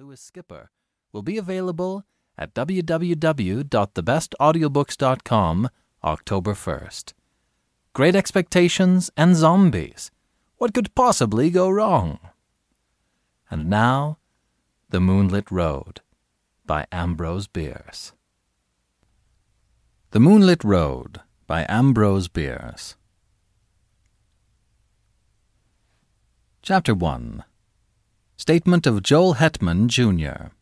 to his skipper will be available at www.thebestaudiobooks.com October 1st. Great Expectations and Zombies. What could possibly go wrong? And now, The Moonlit Road by Ambrose Bierce. The Moonlit Road by Ambrose Bierce. Chapter 1. Statement of Joel Hetman, Jr.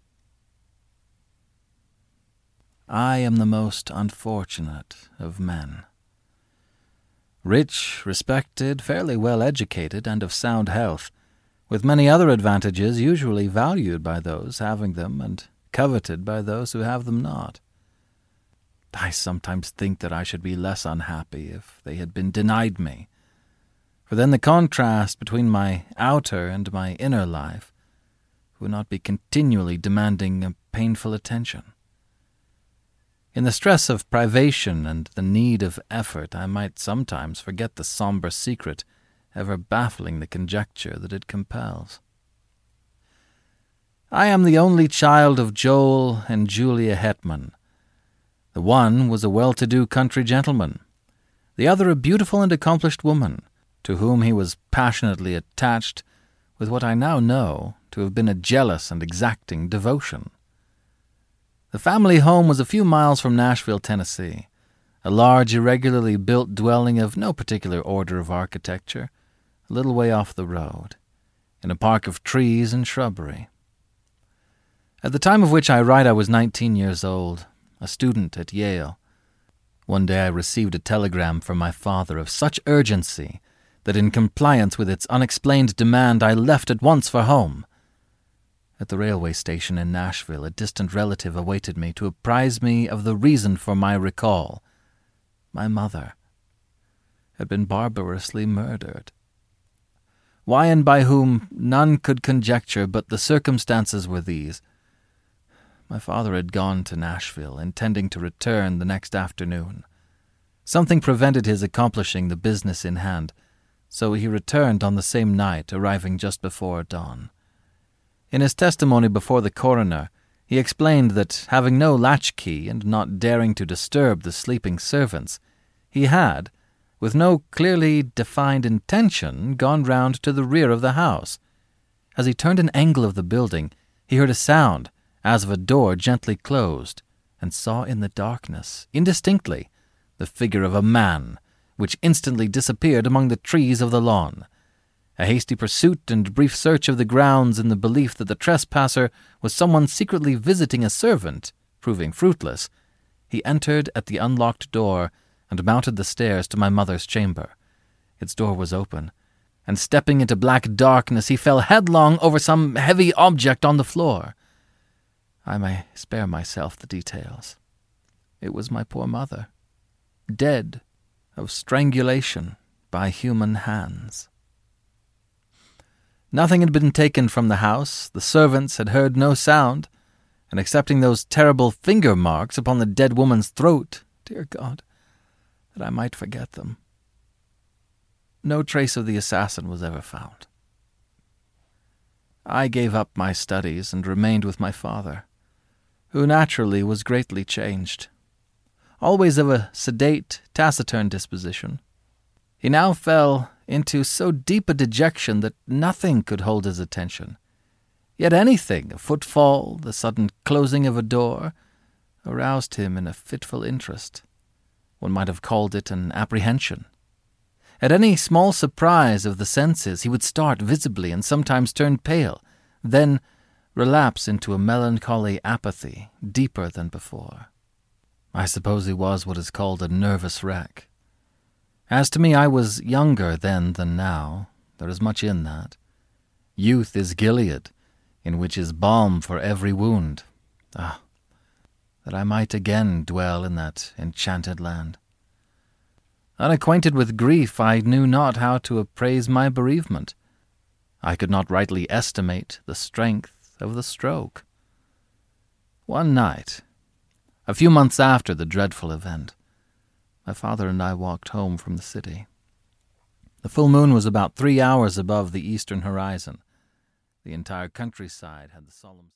I am the most unfortunate of men. Rich, respected, fairly well educated, and of sound health, with many other advantages usually valued by those having them and coveted by those who have them not. I sometimes think that I should be less unhappy if they had been denied me, for then the contrast between my outer and my inner life would not be continually demanding a painful attention. In the stress of privation and the need of effort, I might sometimes forget the sombre secret ever baffling the conjecture that it compels. I am the only child of Joel and Julia Hetman. The one was a well-to-do country gentleman, the other a beautiful and accomplished woman, to whom he was passionately attached with what I now know to have been a jealous and exacting devotion. The family home was a few miles from Nashville, Tennessee, a large, irregularly built dwelling of no particular order of architecture, a little way off the road, in a park of trees and shrubbery. At the time of which I write I was 19 years old, a student at Yale. One day I received a telegram from my father of such urgency that in compliance with its unexplained demand I left at once for home. At the railway station in Nashville, a distant relative awaited me to apprise me of the reason for my recall. My mother had been barbarously murdered. Why and by whom, none could conjecture, but the circumstances were these. My father had gone to Nashville, intending to return the next afternoon. Something prevented his accomplishing the business in hand, so he returned on the same night, arriving just before dawn. In his testimony before the coroner, he explained that, having no latchkey and not daring to disturb the sleeping servants, he had, with no clearly defined intention, gone round to the rear of the house. As he turned an angle of the building, he heard a sound, as of a door gently closed, and saw in the darkness, indistinctly, the figure of a man, which instantly disappeared among the trees of the lawn. A hasty pursuit and brief search of the grounds in the belief that the trespasser was someone secretly visiting a servant, proving fruitless, he entered at the unlocked door and mounted the stairs to my mother's chamber. Its door was open, and stepping into black darkness he fell headlong over some heavy object on the floor. I may spare myself the details. It was my poor mother, dead of strangulation by human hands. Nothing had been taken from the house, the servants had heard no sound, and excepting those terrible finger marks upon the dead woman's throat, dear God, that I might forget them, no trace of the assassin was ever found. I gave up my studies and remained with my father, who naturally was greatly changed. Always of a sedate, taciturn disposition, he now fell into so deep a dejection that nothing could hold his attention. Yet anything, a footfall, the sudden closing of a door, aroused him in a fitful interest. One might have called it an apprehension. At any small surprise of the senses, he would start visibly and sometimes turn pale, then relapse into a melancholy apathy deeper than before. I suppose he was what is called a nervous wreck. As to me, I was younger then than now. There is much in that. Youth is Gilead, in which is balm for every wound. Ah, that I might again dwell in that enchanted land. Unacquainted with grief, I knew not how to appraise my bereavement. I could not rightly estimate the strength of the stroke. One night, a few months after the dreadful event, my father and I walked home from the city. The full moon was about 3 hours above the eastern horizon. The entire countryside had the solemn